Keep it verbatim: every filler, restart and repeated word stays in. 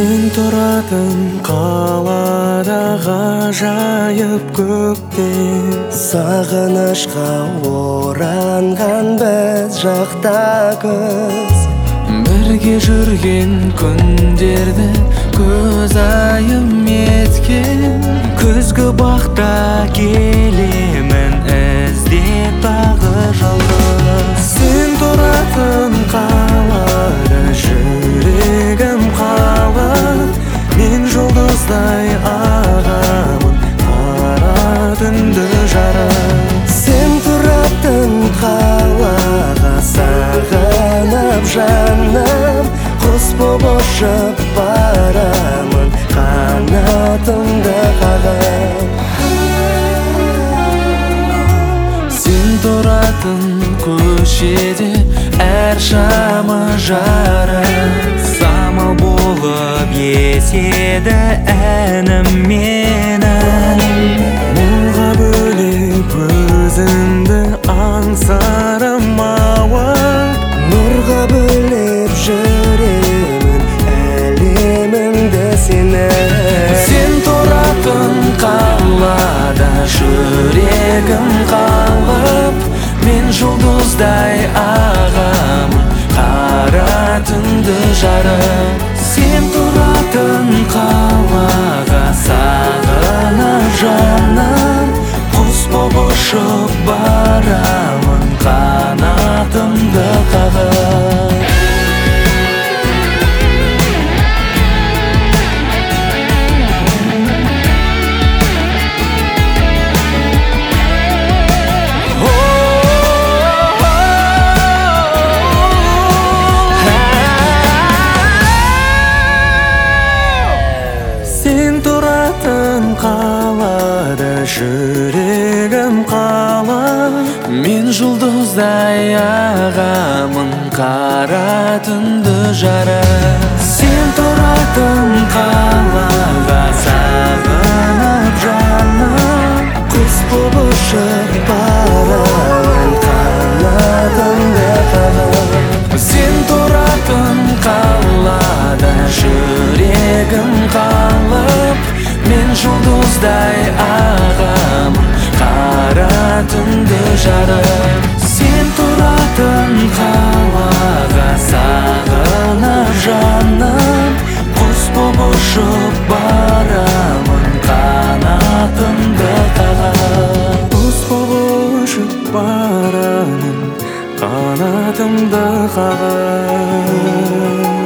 Сен тұратын қалада ғажайып көктем, сағынышқа оранған біз жақта күз. Бірге жүрген күндерді көзайым еткен, күзгі бақта келемін іздеп тағы жалғыз. Сен тұратын қалада жүрегім қалып, мен жұлдыздай ағамын қара түнді жарып. Сен тұратын қалаға сағынып жаным, құс боп ұшып барамын қанатымды қағып. Сен тұратын көшеде әр шамы жарық, самал болып еседі әнім менің. Мұңға бөлеп өзімді аңсарым ауып, нұрға бөлеп жүремін әлемімді сені. Сен тұратын қалада жүрегім қалып, мен жұлдыздай ағамын қара түнді жарып. Сен тұратын қалаға сағынып жаным, құс боп ұшып барамын қанатымды қағып. Сен тұратын қалада жүрегім қалып, мен жұлдыздай ағамын қара түнді жарып. Сен тұратын қалаға сағынып жаным, құс боп ұшып барамын қанатымды қағып. Сен тұратын қалада жүрегім қалып, мен жұлдыздай ағамын қара түнді жарып. Сен тұратын қалаға сағынып жаным, құс боп ұшып барамын қанатымды қағып. Құс боп ұшып барамын қанатымды қағып.